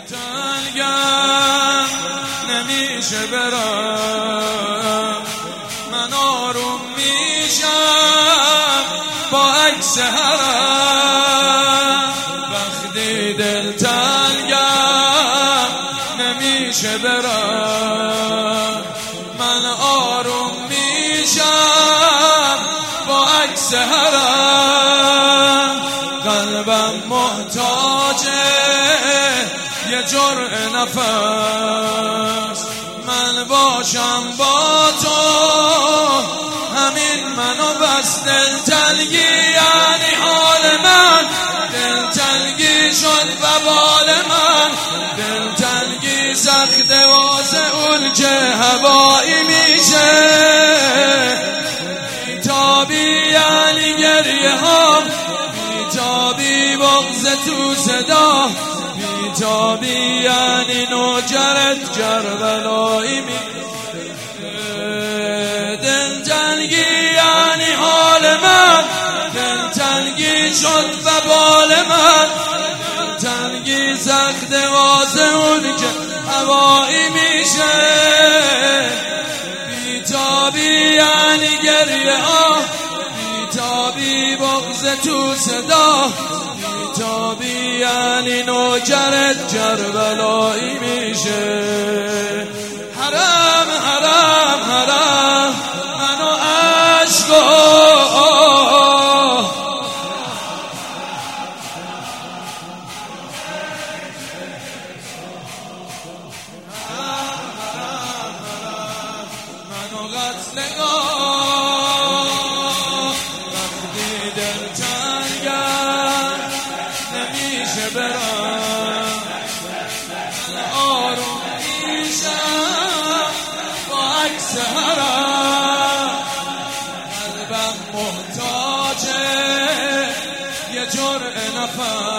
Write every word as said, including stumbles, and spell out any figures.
تنگم نمیشه برم، من آروم میشم با عکس حرم. وقتی دل تنگم نمیشه برم، من آروم میشم با عکس حرم. قلبم محتاجه یه جرعه نفس، من باشم با تو همین منو بس. دلتنگی یعنی حال من، دلتنگی شد وبال من. دلتنگی سخت واسه اون که هوایی میشه. بیتابی یعنی گریه ها، بیتابی بغض تو صدا. بیتابی یعنی نوجرت کربلایی میشه. دلتنگی یعنی حال من، دلتنگی شد وبال من. دلتنگی سخت واسه اون که هوایی میشه. بیتابی یعنی گریه ها، بیتابی بغض تو صدا. بیتابی یعنی نوجرت کربلایی میشه. حرم حرم حرم منو عشقا، منو قتلگاه. وقتی دل تنگم نمیشه برم، آروم میشم با عکس حرم. قلبم محتاجه یه جرعه نفس،